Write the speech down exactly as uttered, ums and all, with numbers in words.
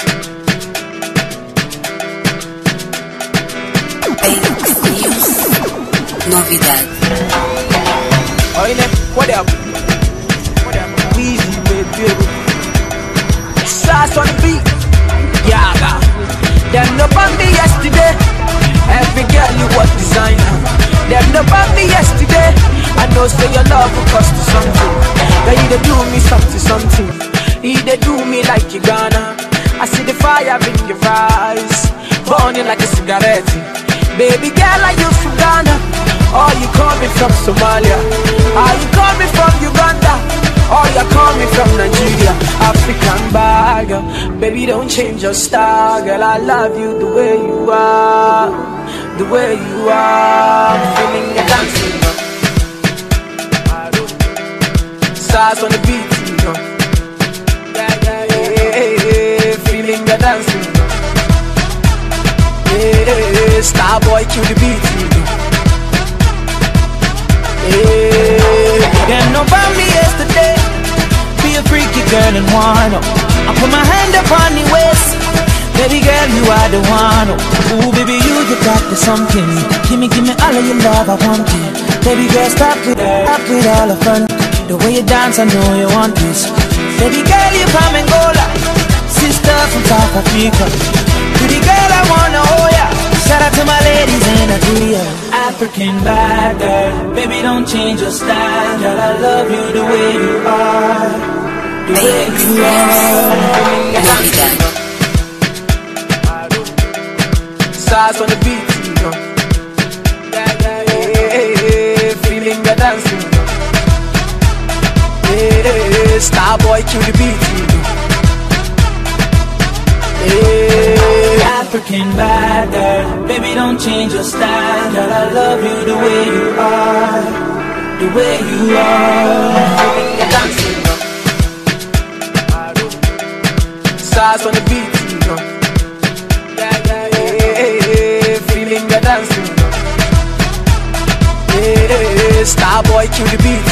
Novidade. Olha, what up? What up? Easy, baby. Sauce on the beat. Yaga. Them no bought me yesterday. Every girl you was designer. Them no bought me yesterday. I know say your love will cost you something. They either do me something, something. Either do me like you gonna. I see the fire in your eyes, burning like a cigarette. Baby girl, are you from Ghana? Or you coming from Somalia? Are you coming from Uganda? Or you coming from Nigeria? African bag, baby, don't change your style, girl. I love you the way you are, the way you are. I'm feeling you dancing, stars on the beat, you know. Yeah, yeah, yeah, yeah, feeling you dancing. Yeah, star boy, kill the beat, you know. Yeah, them no about me yesterday. Be a freaky girl and one. I put my hand upon the waist. Baby girl, you are the one. Ooh, baby, you, you got the something. Give me, give me all of your love, I want it. Baby girl, stop with, stop with all the fun. The way you dance, I know you want this. Baby girl, you from Angola, sister from South Africa. Pretty girl, I wanna hold ya. Shout out to my ladies in Nigeria. African bad girl, baby, don't change your style. Girl, I love you the way you are, the way you are. Novidade. Stars on the beat, you know. Yeah, yeah, yeah, yeah, feeling the dancing. Yeah, star boy, kill the beat, you know. Yeah, African bad girl, baby, don't change your style. Girl, I love you the way you are, the way you are. Stars on the beat, you know. Yeah, yeah, yeah, yeah, feeling the dancing. Yeah, star boy, kill the beat.